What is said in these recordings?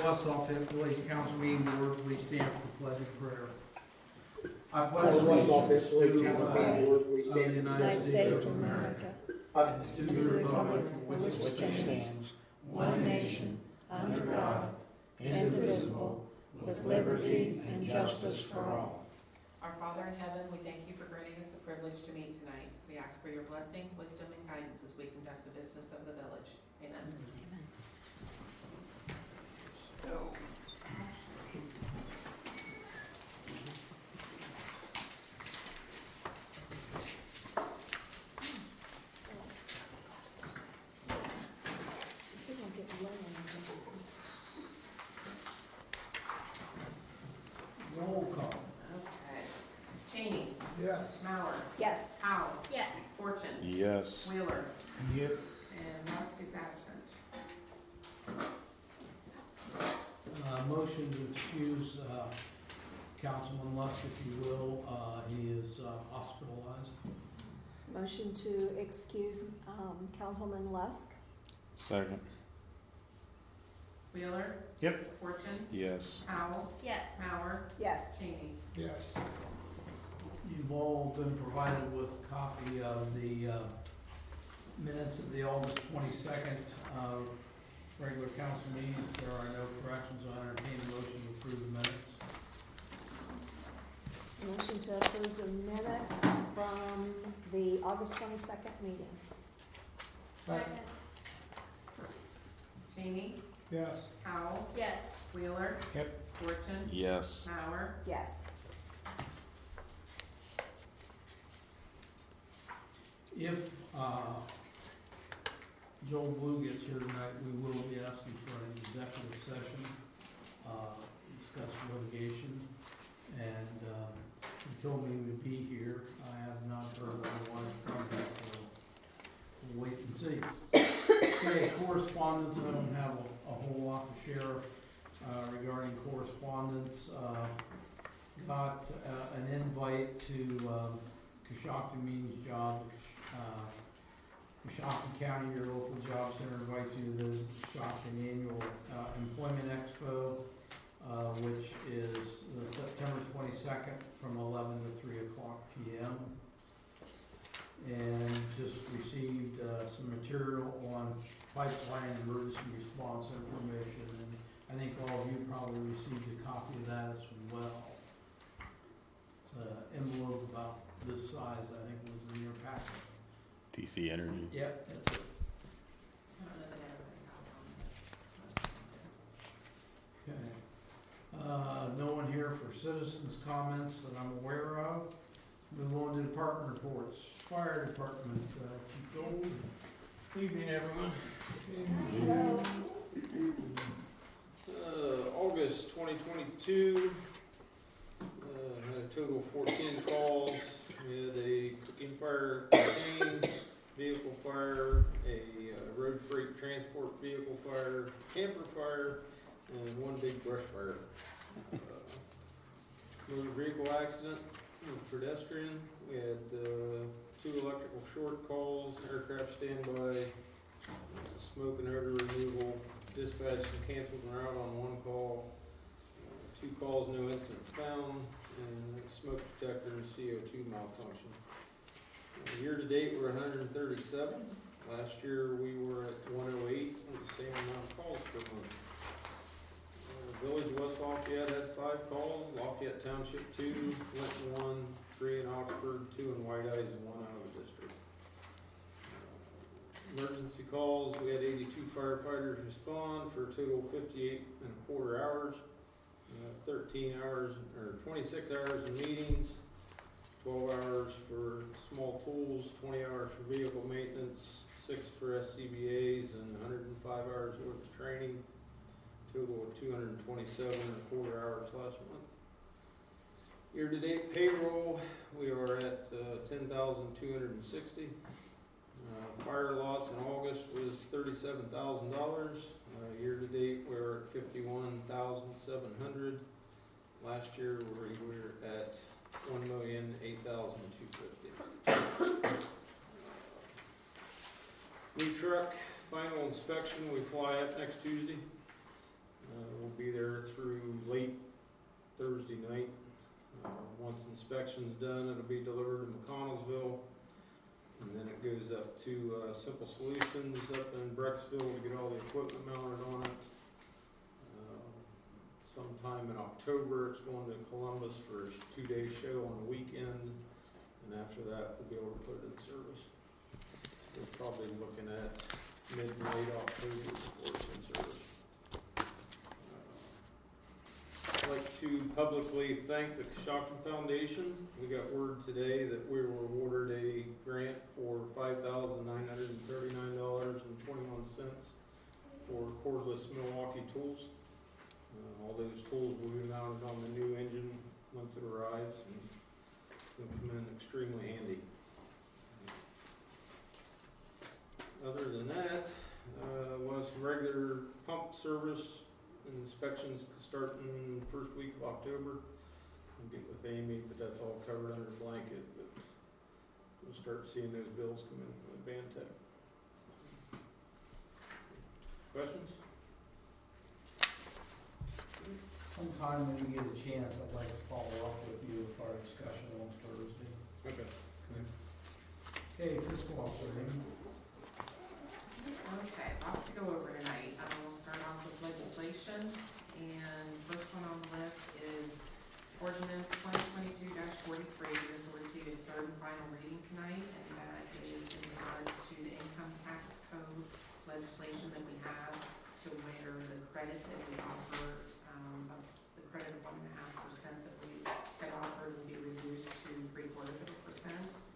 Westall Fifth Village Council meeting to order. Please stand for the pledge of prayer. I Pledge pledge allegiance to the allegiance flag to of the United States of America and to the republic for which it stands, one nation, under God, indivisible, with liberty and justice for all. Our Father in heaven, we thank you for granting us the privilege to meet tonight. We ask for your blessing, wisdom, and guidance as we conduct the business of the village. Amen. So, Roll call. okay. Cheney. Yes. Mauer. Yes. Howe. Yes. Fortune. Yes. Wheeler. Yep. And Musk is absent. Motion to excuse Councilman Lusk, if you will. He is hospitalized. Motion to excuse Councilman Lusk. Second. Wheeler. Yep. Fortune. Yes. Howe. Yes. Mauer. Yes. Cheney. Yes. You've all been provided with a copy of the minutes of the August 22nd regular council meeting. If there are no corrections, I'll entertain a motion to approve the minutes. Motion to approve the minutes from the August 22nd meeting. Second. Cheney. Yes. Howe. Yes. Wheeler. Yep. Fortune. Yes. Mauer. Yes. If Joel Blue gets here tonight, we will be asking for an executive session, discuss litigation, and he told me he would be here. I have not heard otherwise from him, so we'll wait and see. Okay, correspondence, I don't have a whole lot to share regarding correspondence. Got an invite to Coshocton Means Job. Coshocton County, your local job center, invites you to the Coshocton Annual Employment Expo, which is September 22nd from 11 to 3 o'clock p.m. And just received some material on pipeline emergency response information, and I think all of you probably received a copy of that as well. It's an envelope about this size, I think, was in your packet. TC Energy. Yep, that's it. I don't know that everybody got one. Okay. No one here for citizens' comments that I'm aware of. Move on to department reports. Fire Department, Chief Gold. Evening, everyone. Hello. August 2022, had a total of 14 calls. We had a cooking fire, contained vehicle fire, a road freight transport vehicle fire, camper fire, and one big brush fire. Motor vehicle accident, pedestrian. We had 2 electrical short calls, aircraft standby, smoke and odor removal, dispatch and canceled en route on 1 call, 2 calls, no incident found, and smoke detector and CO2 malfunction. Year to date, we're 137. Last year, we were at 108, with the same amount of calls per month. Village of West Lafayette had 5 calls, Lafayette Township 2, Linton 1, 3 in Oxford, 2 in White Eyes, and 1 out of the district. Emergency calls, we had 82 firefighters respond for a total of 58.25 hours. 13 hours, or 26 hours in meetings, 12 hours for small tools, 20 hours for vehicle maintenance, 6 for SCBAs, and 105 hours worth of training. Total of 227.25 hours last month. Year-to-date payroll, we are at 10,260. Fire loss in August was $37,000. Year-to-date, we're at 51,700. Last year, we were at 1,008,250. New truck final inspection. We fly up next Tuesday. We'll be there through late Thursday night. Once inspection's done, it'll be delivered to McConnellsville, and then it goes up to Simple Solutions up in Brecksville to get all the equipment mounted on it. Sometime in October, it's going to Columbus for a 2-day show on the weekend, and after that, we'll be able to put it in service. We're probably looking at mid-late October before it's in service. I'd like to publicly thank the Coshocton Foundation. We got word today that we were awarded a grant for $5,939.21 for cordless Milwaukee tools. All those tools will be mounted on the new engine once it arrives, and will come in extremely handy. Other than that, we'll have some regular pump service and inspections starting first week of October. I'll get with Amy, but that's all covered under blanket, but we'll start seeing those bills come in from the Bantech. Questions? Sometime when we get a chance, I'd like to follow up with you with our discussion on Thursday. Okay. Okay, fiscal operating. Okay, lots to go over tonight. We'll start off with legislation, and first one on the list is ordinance 2022-43. This will receive its third and final reading tonight, and that is in regards to the income tax code legislation that we have, to where the credit that we offer, the credit of 1.5% that we had offered will be reduced to 0.75%.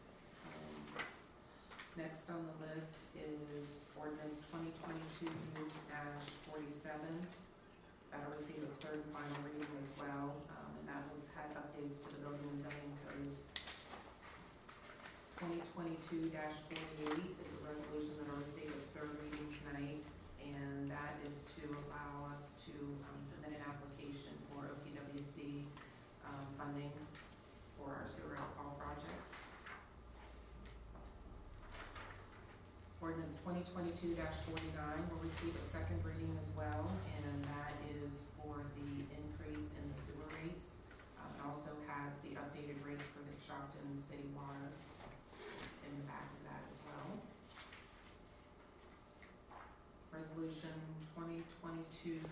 Next on the list is ordinance 2022-47. That'll receive its third and final reading as well, and that had updates to the building and zoning codes. 2022-48 is a resolution that will receive its third reading tonight, and that is to allow us to submit an application for OPWC funding for our sewer outfall project. Ordinance 2022-49 will receive a second reading as well, and that is for the increase in the sewer rates. It also has the updated rates for the Coshocton City Water in the back of that as well. Resolution 2022-50,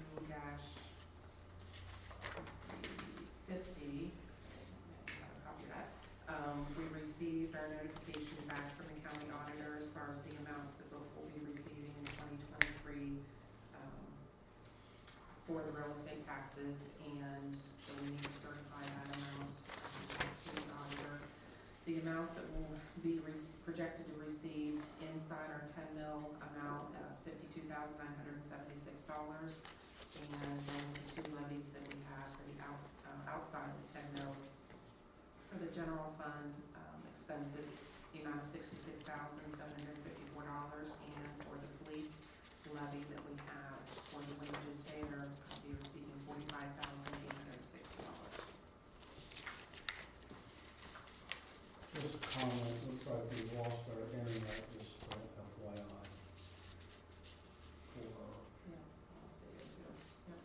copy that. We received our notification back from the county auditor as far as the amounts that we'll be receiving in 2023 for the real estate taxes, and so we need to certify that amount to the auditor. The amounts that will be projected to receive inside our 10 mil amount is $52,976, and then the two levies that we have for the outside the 10 mils for the general fund expenses, the amount of $66,754, and for the police levy that we have for the wages there, I'll be receiving $45,860. Just a comment, looks like we lost our internet, just FYI. Yeah, I'll stay there too. Yep.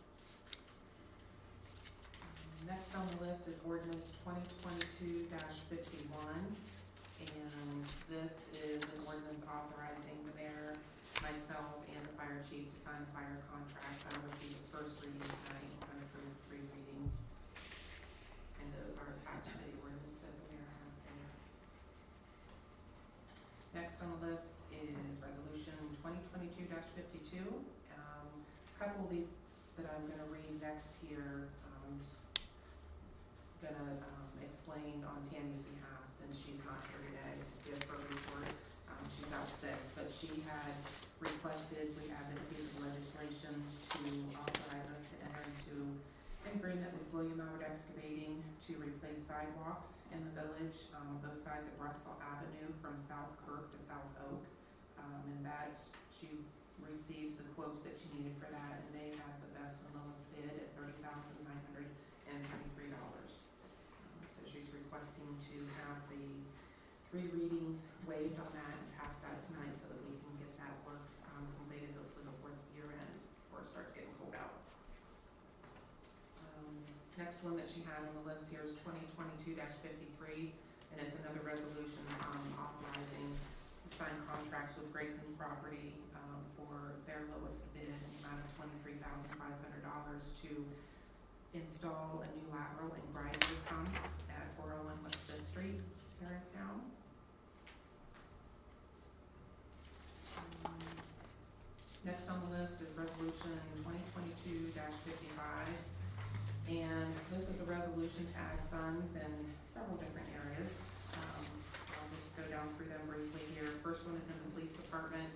Next on the list is ordinance 2022-51, and this is an ordinance authorizing the mayor, myself, and the fire chief to sign a fire contract. I will receive its first reading tonight, and approve 3 readings, and those are attached to the ordinance that the mayor has there. Next on the list is resolution 2022-52. A couple of these that I'm going to read next here, I'm just going to explain on Tammy's behalf, since she's not here today to give her report. She's out sick, but she had requested we add this piece of legislation to authorize us to enter into an agreement with William Howard Excavating to replace sidewalks in the village, both sides of Russell Avenue from South Kirk to South Oak, and that she received the quotes that she needed for that, and they had the best and lowest bid at $30,923. So she's requesting to have the 3 readings waived on that and pass that tonight so that we can get that work completed hopefully before the year end, before it starts getting cold out. Next one that she had on the list here is 2022-53, and it's another resolution authorizing the signed contracts with Grayson Property for their lowest bid in the amount of $23,500 to install a new lateral and grinder pump at 401 West Fifth Street here in town. Next on the list is resolution 2022-55. And this is a resolution to add funds in several different areas. I'll just go down through them briefly here. First one is in the police department.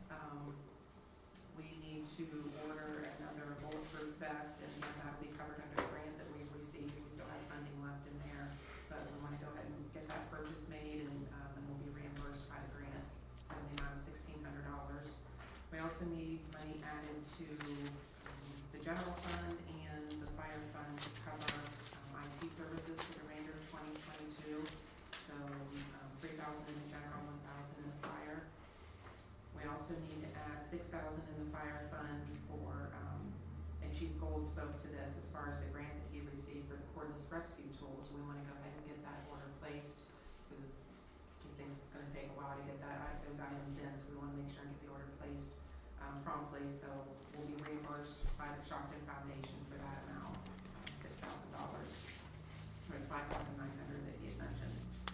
We need to order another bulletproof vest, and that'll be covered under the grant that we've received. We still have funding left in there, but we want to go ahead and get that purchase made, and we'll be reimbursed by the grant, so in the amount of $1,600. We also need money added to the general fund and the fire fund to cover IT services for the remainder of 2022. So $3,000 in the general, $1,000 in the fire. We also need to add $6,000 in the fire fund for, and Chief Gold spoke to this as far as the grant that he received for the cordless rescue tools. We want to go ahead and get that order placed because he thinks it's going to take a while to get those items in. So we want to make sure and get the order placed promptly. So we'll be reimbursed by the Shockton Foundation for that amount, $6,000, or $5,900 that he had mentioned.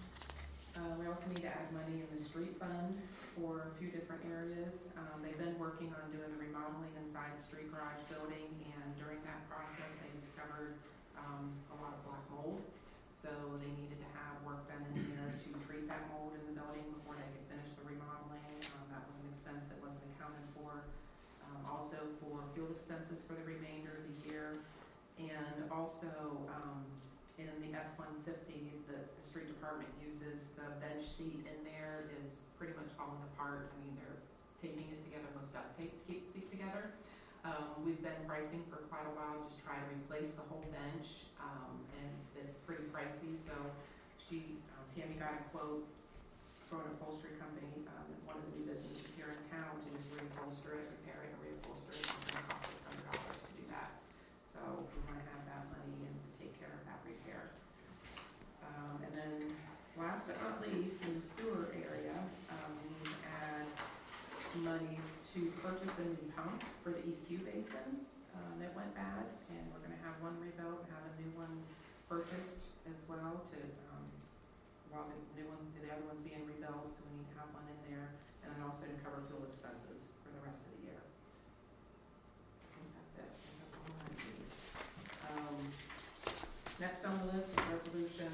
We also need to add money in the street fund for a few different areas. They've been working on doing the remodeling inside the street garage building, and during that process they discovered a lot of black mold. So they needed to have work done in here to treat that mold in the building before they could finish the remodeling. That was an expense that wasn't accounted for. Also for fuel expenses for the remainder of the year, and also in the F-150, the street department uses the bench seat in there is pretty much falling apart. I mean, they're taping it together with duct tape to keep the seat together. We've been pricing for quite a while, just try to replace the whole bench, and it's pretty pricey. So Tammy got a quote from an upholstery company, one of the new businesses here in town, to just reupholster it, repair it, and reupholster it. It's going to cost $600 to do that. So we want to have that money in to take care of that repair. And then last but not least, in the sewer area, we need to add money to purchase a new pump for the EQ basin. It went bad, and we're going to have one rebuilt and have a new one purchased as well to while the other one's being rebuilt, so we need to have one in there, and then also to cover fuel expenses for the rest of the year. I think that's it. That's all I need. Next on the list is resolution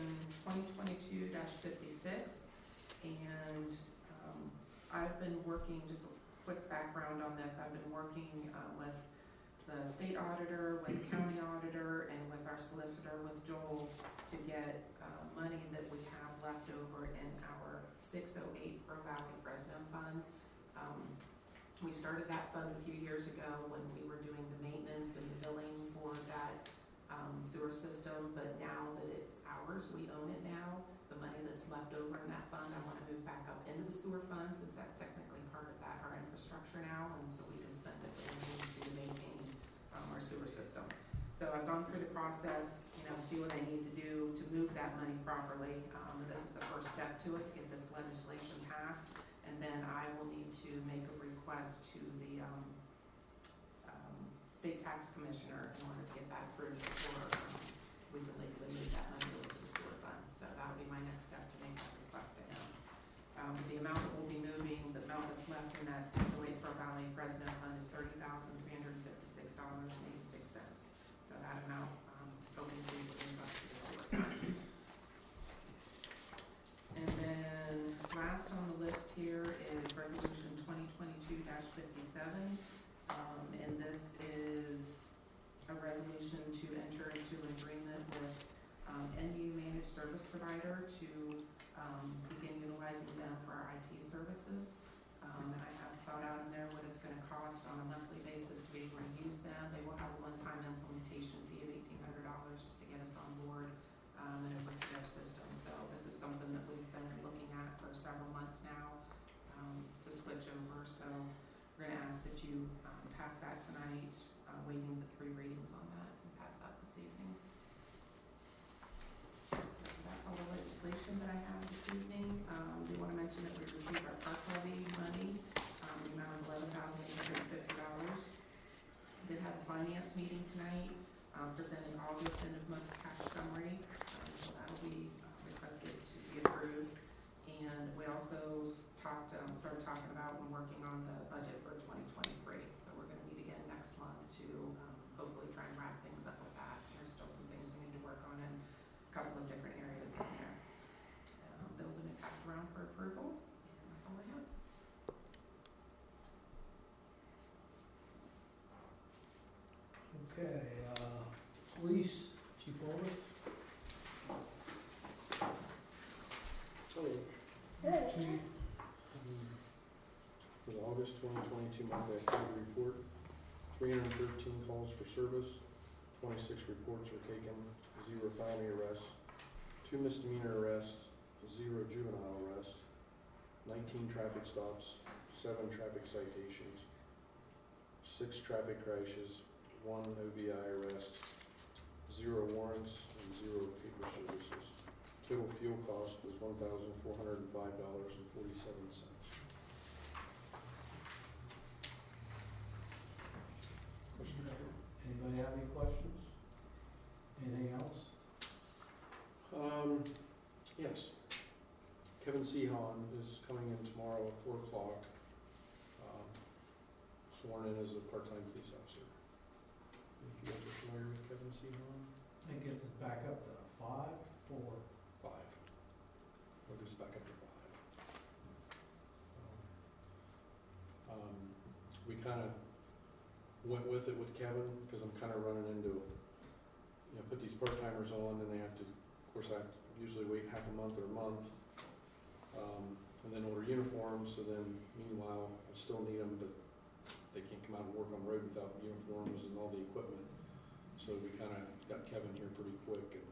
2022-56, and I've been working, just a quick background on this, I've been working with the state auditor, with the county auditor, and with our solicitor, with Joel, to get money that we have left over in our 608 Pearl Valley Fresno Fund. We started that fund a few years ago when we were doing the maintenance and the billing for that sewer system, but now that it's ours, we own it now, the money that's left over in that fund, I want to move back up into the sewer fund, since that's technically part of that, our infrastructure now, and so we can spend it when we need to maintain our sewer system. So I've gone through the process, see what I need to do to move that money properly. This is the first step to it, to get this legislation passed, and then I will need to make a request to the state tax commissioner in order to get that approved before we can legally move that money over to the sewer fund. So that'll be my next step, to make that request to him. The amount that we'll be moving, the amount that's left in that 608 Pearl Valley Fresno Fund is $30,356.86. So that amount, hoping to be reimbursed to the sewer fund. And then last on the list here is resolution 2022-57. And this is a resolution to enter into an agreement with NU Managed Service Provider to begin utilizing them for our IT services. And I have spelled out in there what it's going to cost on a monthly basis to be able to use them. They will have a one-time implementation fee of $1,800 just to get us on board and over to their system. So this is something that we've been looking at for several months now to switch over. So we're going to ask that you pass that tonight, waiving the 3 readings on that, and pass that this evening. park levy money, the amount of $11,850. Did have a finance meeting tonight, presented August end of month cash summary, so that'll be requested to be approved. And we also started talking about and working on the budget for 2023. So we're gonna meet again next month to hopefully try and wrap things up with that. There's still some things we need to work on in a couple of different areas in there. Bills have been passed around for approval, and that's all I have. Okay, police, Chief Walter? So, Chief? For the August 2022 monthly activity report, 313 calls for service, 26 reports were taken, 0 felony arrests, 2 misdemeanor arrests, 0 juvenile arrests, 19 traffic stops, 7 traffic citations, 6 traffic crashes, 1 OVI arrest, 0 warrants, and 0 paper services. Total fuel cost was $1,405.47. Anybody have any questions? Anything else? Yes. Kevin Seahon is coming in tomorrow at 4 o'clock, sworn in as a part-time police officer. If you guys are familiar with Kevin Seahon? That gets us back up to 5, 4. 5. We'll get us back up to 5. We kind of went with it with Kevin, because I'm kind of running into, put these part-timers on, and they have to, of course, I have to usually wait half a month or a month, and then order uniforms, so then meanwhile, I still need them, but they can't come out and work on the road without uniforms and all the equipment. So we kind of got Kevin here pretty quick, and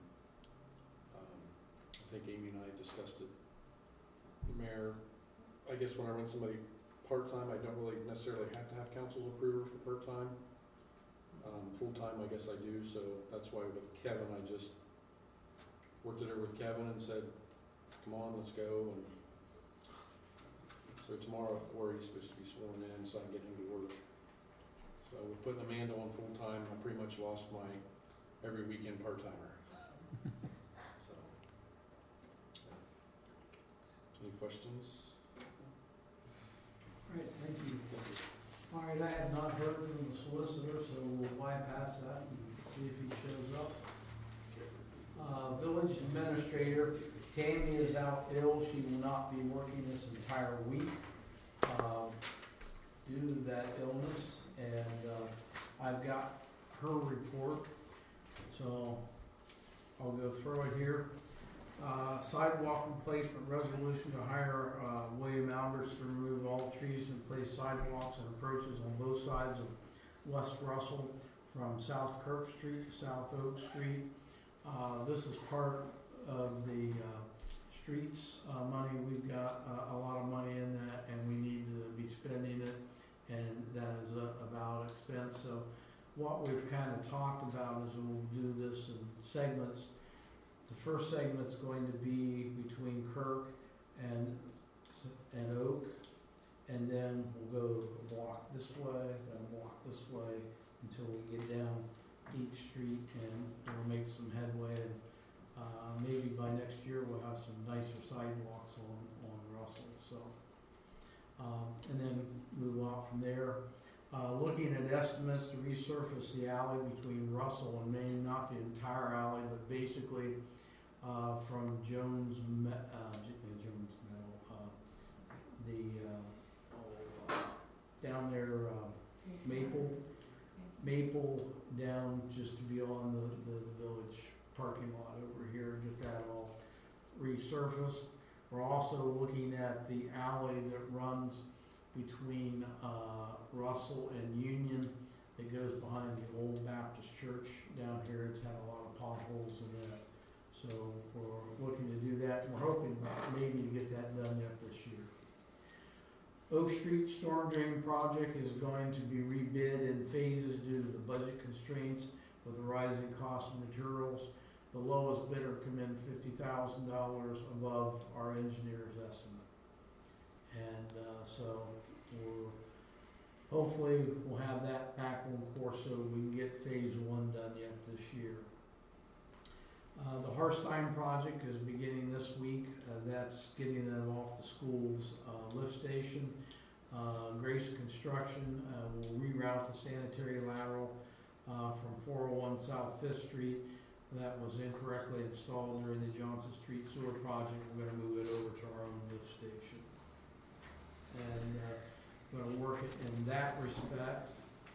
I think Amy and I discussed it. The mayor, I guess when I run somebody part-time, I don't really necessarily have to have council's approval for part-time. Full-time, I guess I do, so that's why with Kevin, I just worked it over with Kevin and said, come on, let's go. And so tomorrow at 4, he's supposed to be sworn in, so I can get him to work. So with putting Amanda on full-time, I pretty much lost my every weekend part-timer. So, any questions? All right, thank you. All right, I have not heard from the solicitor, so we'll bypass that and see if he shows up. Village administrator, Tammy is out ill. She will not be working this entire week due to that illness, and I've got her report, so I'll go through it here. Sidewalk replacement resolution to hire William Alders to remove all trees and place sidewalks and approaches on both sides of West Russell from South Kirk Street to South Oak Street. This is part of the streets money. We've got a lot of money in that, and we need to be spending it, and that is a valid expense. So what we've kind of talked about is we'll do this in segments. The first segment's going to be between Kirk and Oak, and then we'll go walk this way, then walk this way until we get down each street, and we'll make some headway. And maybe by next year we'll have some nicer sidewalks on Russell. So, and then move on from there. Looking at estimates to resurface the alley between Russell and Main, not the entire alley, but basically from Jones Meadow, down there, Maple down just to be on the village parking lot over here and get that all resurfaced. We're also looking at the alley that runs between Russell and Union that goes behind the old Baptist church down here. It's had a lot of potholes in that. So we're looking to do that. We're hoping maybe to get that done yet this year. Oak Street Storm Drain Project is going to be rebid in phases due to the budget constraints with the rising cost of materials. The lowest bidder come in $50,000 above our engineer's estimate. And, so hopefully we'll have that back on course so we can get phase one done yet this year. The Harstein project is beginning this week. That's getting them off the school's lift station. Grace Construction will reroute the sanitary lateral from 401 South 5th Street. That was incorrectly installed during the Johnson Street sewer project. We're gonna move it over to our own lift station. And gonna work it in that respect.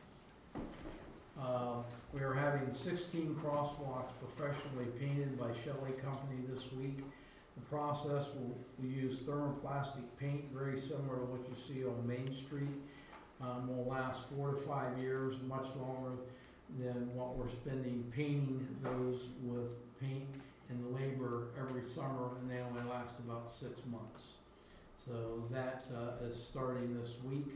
We are having 16 crosswalks professionally painted by Shelley Company this week. The process we use thermoplastic paint, very similar to what you see on Main Street. Will last 4 to 5 years, much longer than what we're spending painting those with paint and labor every summer, and they only last about 6 months. So that is starting this week.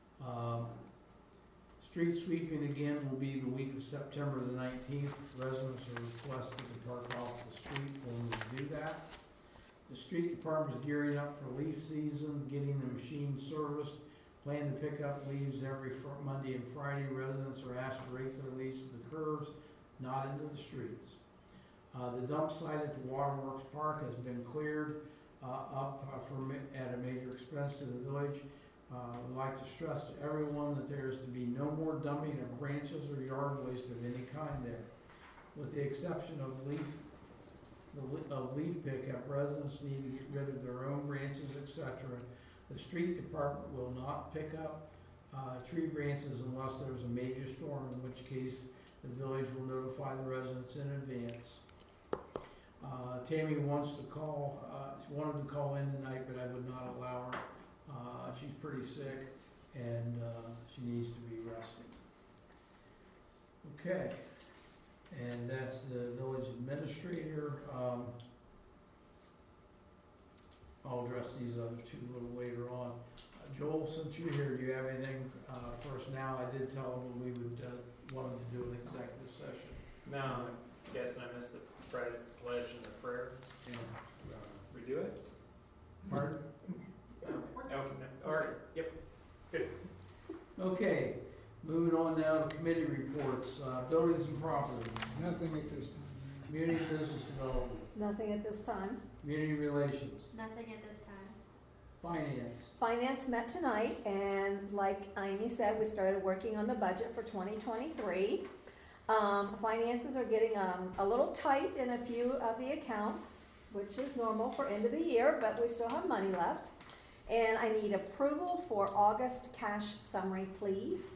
Street sweeping again will be the week of September the 19th. Residents are requested to park off the street when we do that. The street department is gearing up for leaf season, getting the machine serviced. Plan to pick up leaves every Monday and Friday. Residents are asked to rake their leaves to the curbs, not into the streets. The dump site at the Waterworks Park has been cleared at a major expense to the village. I'd like to stress to everyone that there is to be no more dumping of branches or yard waste of any kind there. With the exception of leaf pickup, residents need to get rid of their own branches, etc. The street department will not pick up tree branches unless there's a major storm, in which case the village will notify the residents in advance. Tammy wanted to call in tonight, but I would not allow her. She's pretty sick and she needs to be resting. Okay, and that's the village administrator. I'll address these other two a little later on. Joel, since you're here, do you have anything for us now? I did tell him we would want him to do an executive session. No, I'm guessing I missed the pledge and the prayer. Yeah. Redo it? Pardon? Okay, no. All right, yep, good. Okay, moving on now to committee reports, buildings and property, Nothing at this time, Mayor. community business development, Nothing at this time. community relations, Nothing at this time. finance. Finance met tonight, and like Amy said, we started working on the budget for 2023. Finances are getting a little tight in a few of the accounts, which is normal for end of the year, but we still have money left. And I need approval for August cash summary, please.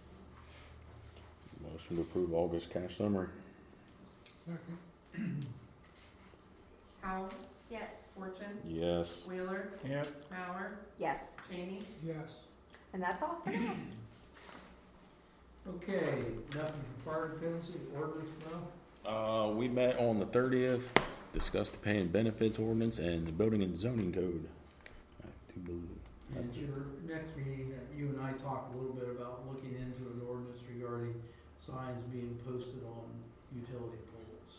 Motion to approve August cash summary. Second. Howell, Yes. Fortune, Yes. Wheeler, Yep. Mauer, Yes, Cheney. Yes. and that's all for now. Okay, nothing from fire dependency, ordinance, no? We met on the 30th, discussed the pay and benefits ordinance and the building and zoning code. I do believe And that's at it. your next meeting, you and I talked a little bit about looking into an ordinance regarding signs being posted on utility poles.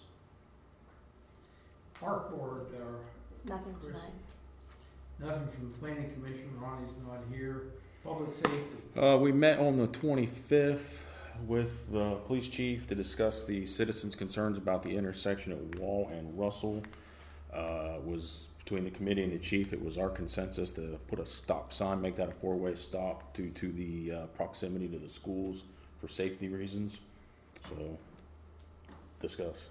Park board, Nothing Chris? tonight. nothing from the planning commission, Ronnie's not here. Public safety, We met on the 25th with the police chief to discuss the citizens' concerns about the intersection at Wall and Russell. Was between the committee and the chief, it was our consensus to put a stop sign, make that a four-way stop due to the proximity to the schools for safety reasons. So, discuss.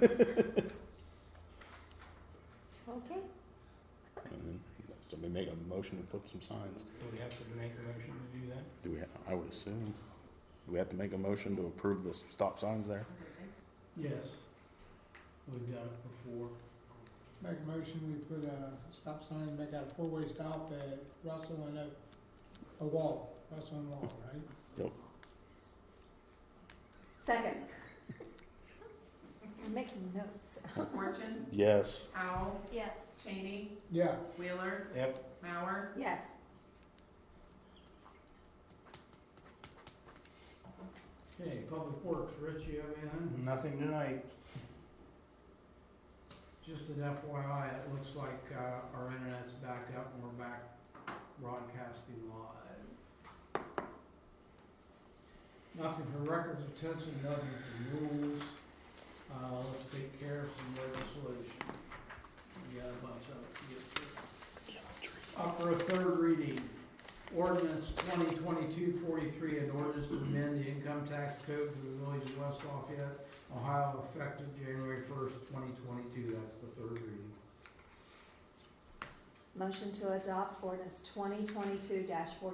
Okay. And then somebody make a motion to put some signs. Do we have to make a motion to do that? Do we? I would assume. Do we have to make a motion to approve the stop signs there? yes. We've done it before. Make a motion, we put a stop sign, make out a four-way stop at Russell and a Wall, Russell and Wall, right? Second. I'm making notes. Fortune, Yes. Howell, Yes. Cheney, Yeah. Wheeler, Yep. Mauer, Yes. Okay, public works, Rich, you have anything? Nothing tonight. Just an FYI, it looks like our internet's back up and we're back broadcasting live. Nothing for records retention, nothing for rules. Let's take care of some legislation. We got a bunch of it to get through. Up for a third reading, ordinance 2022-43, an ordinance to amend the income tax code for the village of West Lafayette, Ohio, effective January 1st, 2022. That's the third reading. Motion to adopt ordinance 2022-43.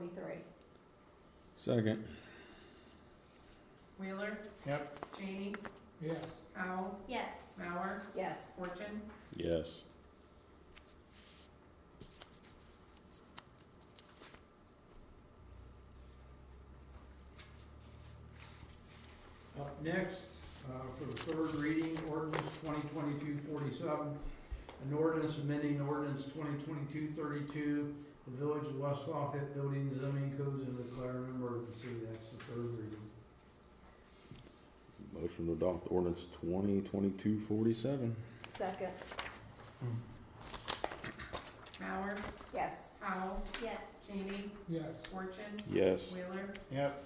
Second. Wheeler. Yep. Cheney. Yes. Powell. Yes. Mauer. Yes. Fortune. Yes. Up next, for the third reading, ordinance 2022-47, an ordinance amending ordinance 2022-32, the village of West Lafayette building zoning codes and declaring an emergency. That's the third reading. Motion to adopt ordinance 2022-47. Second. Mauer. Yes. Powell. Yes. Cheney. Yes. Fortune. Yes. Wheeler. Yep.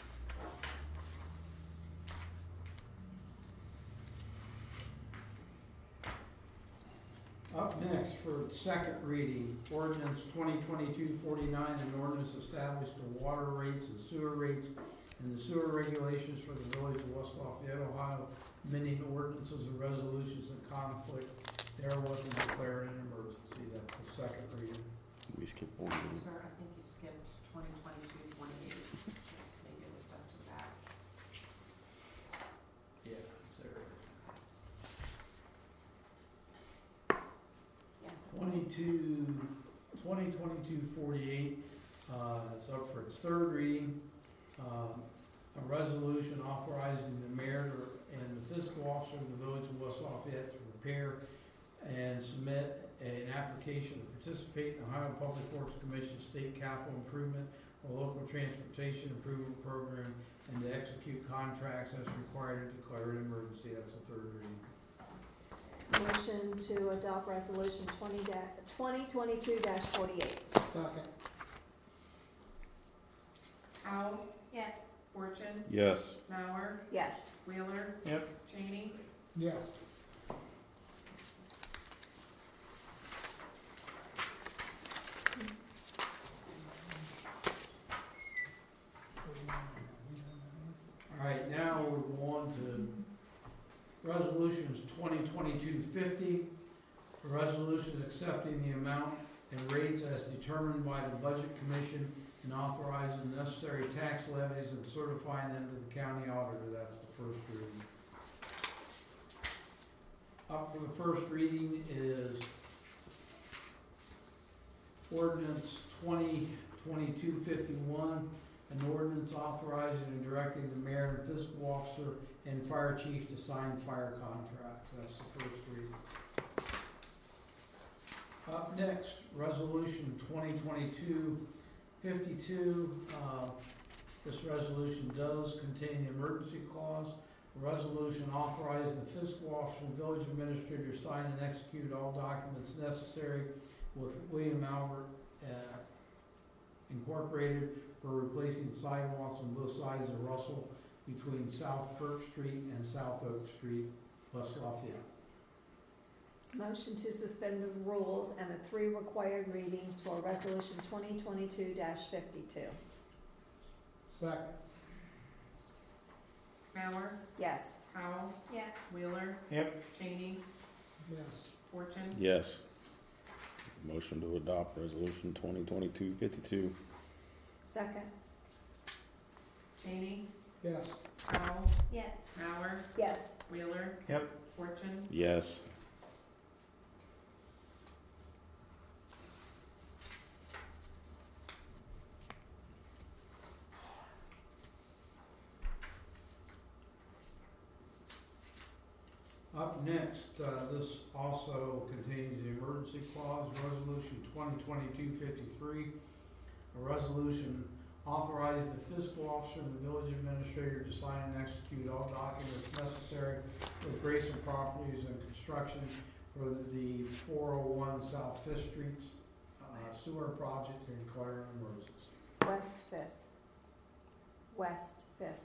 Up next, for its second reading, ordinance 2022-49, an ordinance established the water rates and sewer rates and the sewer regulations for the village of West Lafayette, Ohio, amending ordinances and resolutions in conflict therewith and declaring an emergency. That's the second reading. We skip one. Sir, I think you skipped 2022-28. Maybe it was stuck to the back. Yeah, it's there. 2022-48, it's up for its third reading. A resolution authorizing the mayor and the fiscal officer of the village of West Lafayette to prepare and submit an application to participate in the Ohio Public Works Commission State Capital Improvement or Local Transportation Improvement Program and to execute contracts as required to declare an emergency. That's the third reading. Motion to adopt resolution 2022-48. Second. Powell. Yes. Fortune. Yes. Mauer. Yes. Wheeler. Yep. Cheney. Yes. All right, now we're going to resolutions 2022-50, a resolution accepting the amount and rates as determined by the Budget Commission and authorizing the necessary tax levies and certifying them to the county auditor. That's the first reading. Up for the first reading is ordinance 2022-51, an ordinance authorizing and directing the mayor and fiscal officer and fire chief to sign fire contracts. That's the first reading. Up next, resolution 2022-52. This resolution does contain the emergency clause. A resolution authorizing the fiscal officer and village administrator to sign and execute all documents necessary with William Albert Incorporated for replacing sidewalks on both sides of Russell between South Kirk Street and South Oak Street, West Lafayette. Motion to suspend the rules and the 3 required readings for resolution 2022-52. Second. Mauer. Yes. Powell. Yes. Wheeler. Yep. Cheney. Yes. Fortune. Yes. Motion to adopt resolution 2022-52. Second. Cheney. Yes. Powell. Yes. Mauer. Yes. Wheeler. Yep. Fortune. Yes. Up next, this also contains the emergency clause, resolution 2022-53, a resolution authorizing the fiscal officer and the village administrator to sign and execute all documents necessary with Grayson Properties and Construction for the 401 South Fifth Street sewer project in Clarion Roses. West Fifth. West Fifth,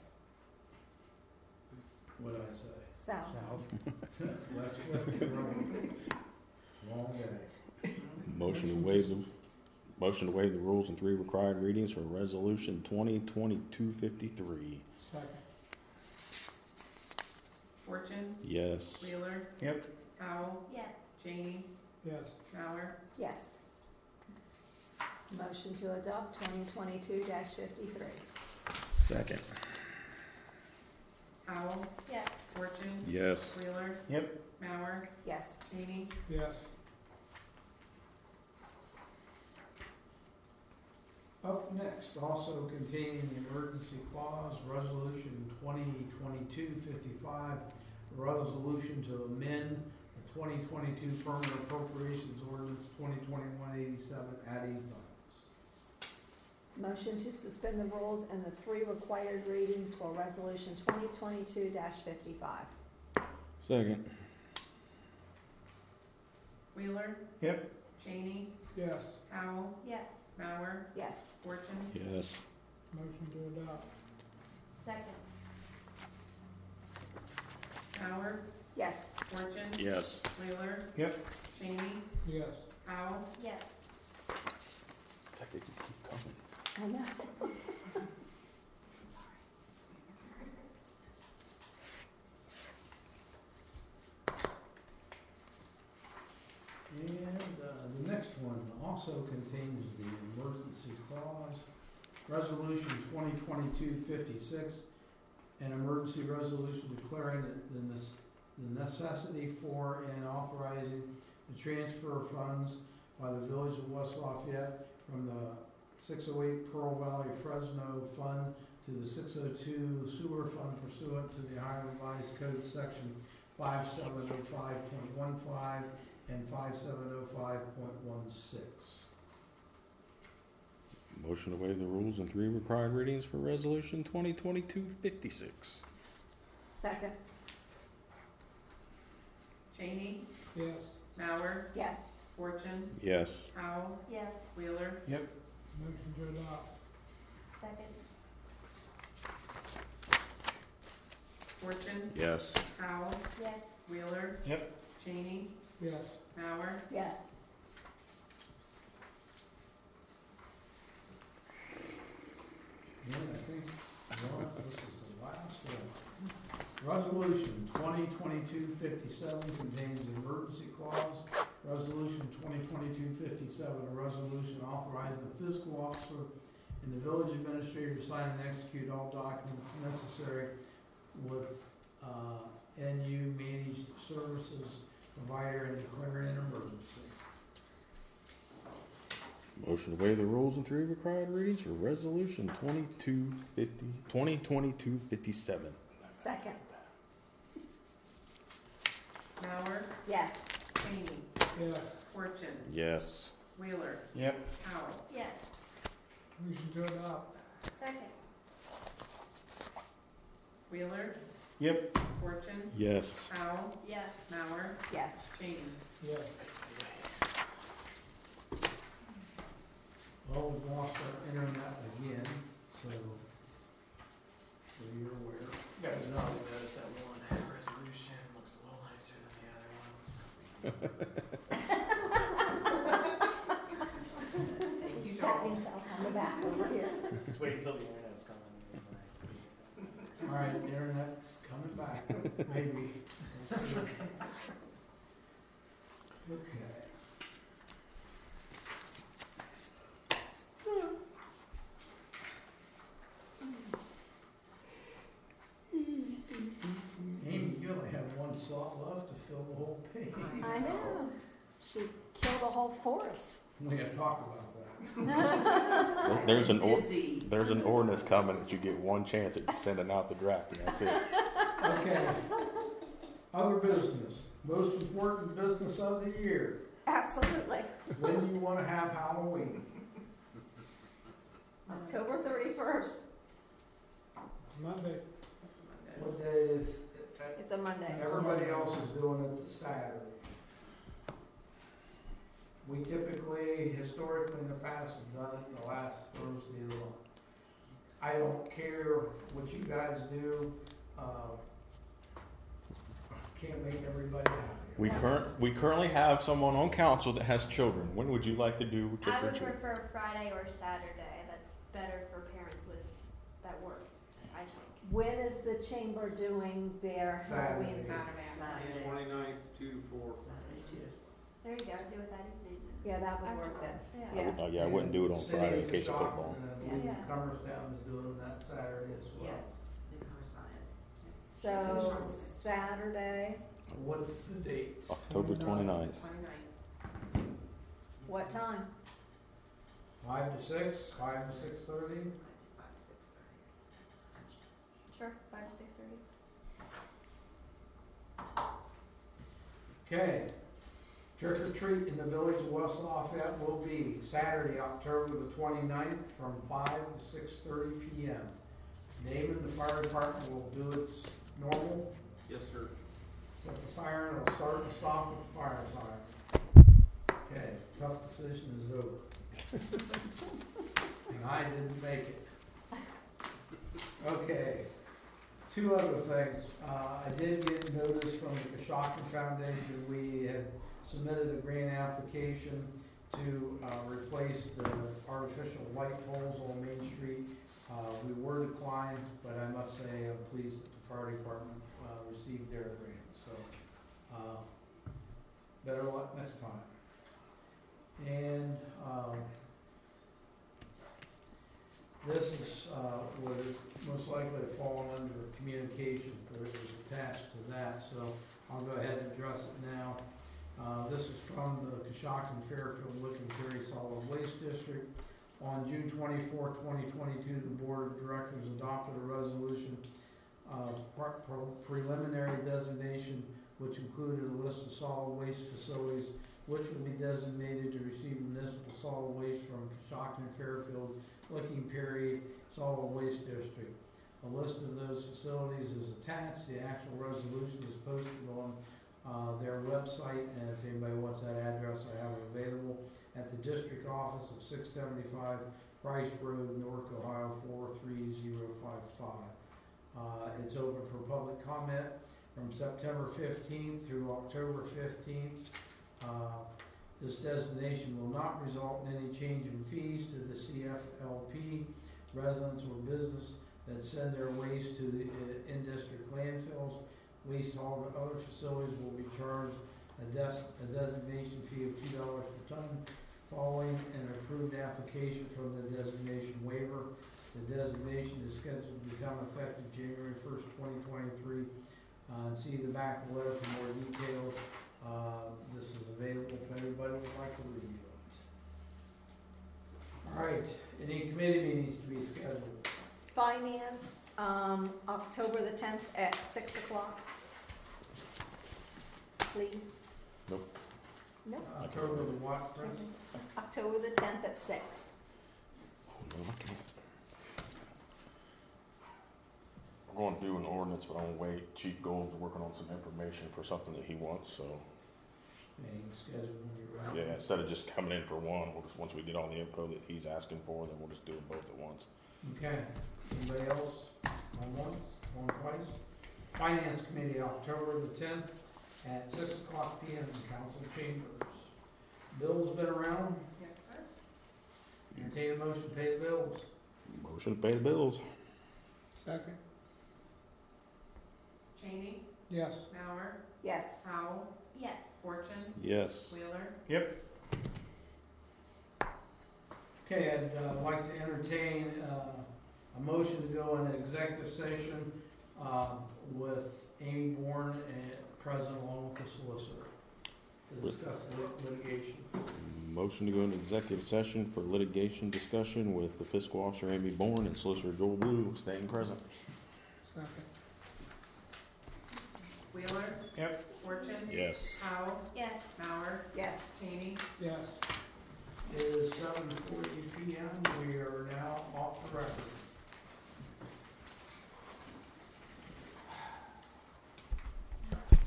What did I say? south. West Fifth Road. Long day. Motion to waive the rules and 3 required readings for resolution 2022-53. Second. Fortune, Yes. Wheeler, Yep. Powell, Yes. Janey, Yes. Mauer, Yes. Motion to adopt 2022-53. Second. Powell, Yes. Fortune, Yes. Wheeler, Yep. Mauer, Yes. Janey, Yes. Up next, also containing the emergency clause, resolution 2022-55, a resolution to amend the 2022 permanent appropriations ordinance 2021-87, adding funds. Motion to suspend the rules and the 3 required readings for resolution 2022-55. Second. Wheeler, Yep. Janey, Yes. Powell, Yes. Mauer, Yes. Fortune, Yes. Motion to adopt. Second. Mauer, Yes. Fortune, Yes. Wheeler, Yep. Janey, Yes. Powell, Yes. It's like they just keep coming. I know. And the next one also contains the emergency clause, resolution 2022-56, an emergency resolution declaring the necessity for and authorizing the transfer of funds by the Village of West Lafayette from the 608 Pearl Valley Fresno Fund to the 602 Sewer Fund pursuant to the Ohio Revised Code Section 5705.15 and 5705.16. Motion to waive the rules and 3 required readings for resolution 2022-56. Second. Janey, Yes. Mauer, Yes. Fortune, Yes. Powell, Yes. Wheeler, Motion to adopt. Second. Fortune, Yes. Powell, Yes. Wheeler, Yep. Janey, Yes. Mauer, Yes. And I think, Lawrence, this is the last one. Resolution 2022-57 contains the emergency clause. Resolution 2022-57, a resolution authorizing the fiscal officer and the village administrator to sign and execute all documents necessary with NU Managed Services Provider and declaring an emergency. Motion to waive the rules and 3 required readings for resolution 2022-57. Second. Mauer, Yes. Janey, Yes. Fortune, Yes. Wheeler, Yep. Powell, Yes. Motion to adopt. Second. Wheeler, Yep. Fortune, Yes. Powell, Yes. Mauer, Yes. Janey. Yes. Well, we've lost our internet again, so you're aware. You guys probably noticed that one resolution looks a little nicer than the other ones. Thank you, He's patting Joel. himself on the back over here. Just wait until the internet's coming. All right, the internet's coming back, maybe. We'll see. Okay. Amy, you only have one slot left to fill the whole page. I know. She killed a whole forest. We gotta talk about that. There's an Busy. there's an ordinance coming that you get one chance at sending out the draft, and that's it. Okay. Other business, most important business of the year. Absolutely. When do you wanna have Halloween? October 31st. Monday. What day is, It's a Monday. everybody else is doing it the Saturday. We typically, historically in the past, have done it the last Thursday of the month. I don't care what you guys do, can't make everybody happy. We currently have someone on council that has children. When would you like to do trick I or would treat? prefer Friday or Saturday. That's better for parents with that work, I think. When is the chamber doing their Halloween? Saturday afternoon. 29th, 2 to 4. There you go, do it that evening. Yeah, that would After work then. class, Yeah. Yeah, I wouldn't do it on City Friday in of case of Coshocton football. and I believe Yeah. Cumberstown is doing them that Saturday as well. So Saturday, What's the date? October 29th. 29th. what time? 5 to 6, 5 to 6:30? Sure, 5 to 6:30. Okay. Trick or treat in the village of West Lafayette will be Saturday, October the 29th from 5 to 6:30 p.m. Damon, the fire department will do its normal. Yes, sir. Set the siren, it'll start and stop with the fire siren. Okay, tough decision is over. And I didn't make it. Okay, two other things. I did get notice from the Coshocton Foundation. We had submitted a grant application to replace the artificial light poles on Main Street. We were declined, but I must say I'm pleased that the fire department received their grant. So, better luck next time. And this is would most likely have fallen under communication, but it was attached to that. So I'll go ahead and address it now. This is from the Coshocton Fairfield Licking Perry Solid Waste District. On June 24, 2022, the Board of Directors adopted a resolution preliminary designation, which included a list of solid waste facilities which will be designated to receive municipal solid waste from Coshocton Fairfield Licking Perry Solid Waste District. A list of those facilities is attached. The actual resolution is posted on their website, and if anybody wants that address, I have it available at the district office of 675 Price Road, Newark, Ohio 43055. It's open for public comment from September 15th through October 15th. This designation will not result in any change in fees to the CFLP residents or business that send their waste to the in-district landfills. Waste hauled to other facilities will be charged a designation fee of $2 per ton following an approved application from the designation waiver. The designation is scheduled to become effective January 1st, 2023. See the back letter for more details. This is available if anybody would like to review it. All right, any committee meetings to be scheduled? Finance, October the 10th at 6 o'clock. Please. Nope. No, October the what, Chris? October the 10th at 6. Oh, no, I can't. We're going to do an ordinance, but I'm going to wait. Chief Gold's working on some information for something that he wants, so. Meeting scheduled when you're around. Yeah, instead of just coming in for one, we'll just, once we get all the info that he's asking for, then we'll just do them both at once. Okay, anybody else on once, on twice? Finance Committee, October the 10th at 6 o'clock p.m. in council chambers. Bills been around? Yes, sir. Entertain a motion to pay the bills. Motion to pay the bills. Second. Cheney, Yes. Mauer, Yes. Powell, Yes. Fortune, Yes. Wheeler. Yep. Okay, I'd like to entertain a motion to go into executive session with Amy Bourne present along with the solicitor to discuss the litigation. Motion to go into executive session for litigation discussion with the fiscal officer Amy Bourne and solicitor Joel Blue staying present. Second. Wheeler. Yep. Fortune. Yes. Powell, Yes. Mauer, Yes. Cheney. Yes. It is 7:40 p.m. We are now off the record.